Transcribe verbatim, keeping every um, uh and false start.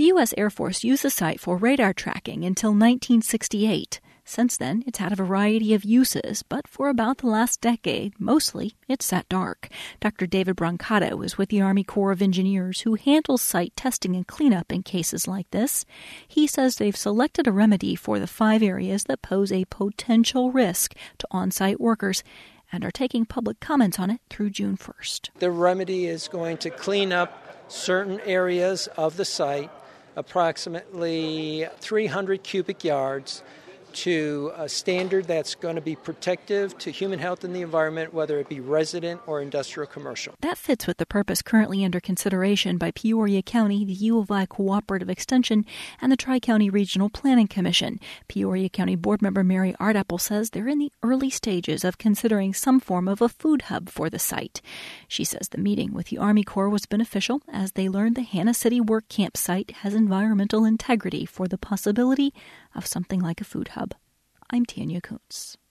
The U S Air Force used the site for radar tracking until nineteen sixty-eight. Since then, it's had a variety of uses, but for about the last decade, mostly, it's sat dark. Doctor David Brancato is with the Army Corps of Engineers, who handles site testing and cleanup in cases like this. He says they've selected a remedy for the five areas that pose a potential risk to on-site workers and are taking public comments on it through June first. The remedy is going to clean up certain areas of the site, approximately three hundred cubic yards, to a standard that's going to be protective to human health and the environment, whether it be resident or industrial commercial. That fits with the purpose currently under consideration by Peoria County, the U of I Cooperative Extension, and the Tri-County Regional Planning Commission. Peoria County Board member Mary Ardapple says they're in the early stages of considering some form of a food hub for the site. She says the meeting with the Army Corps was beneficial as they learned the Hannah City Work Camp site has environmental integrity for the possibility of something like a food hub. I'm Tanya Kuntz.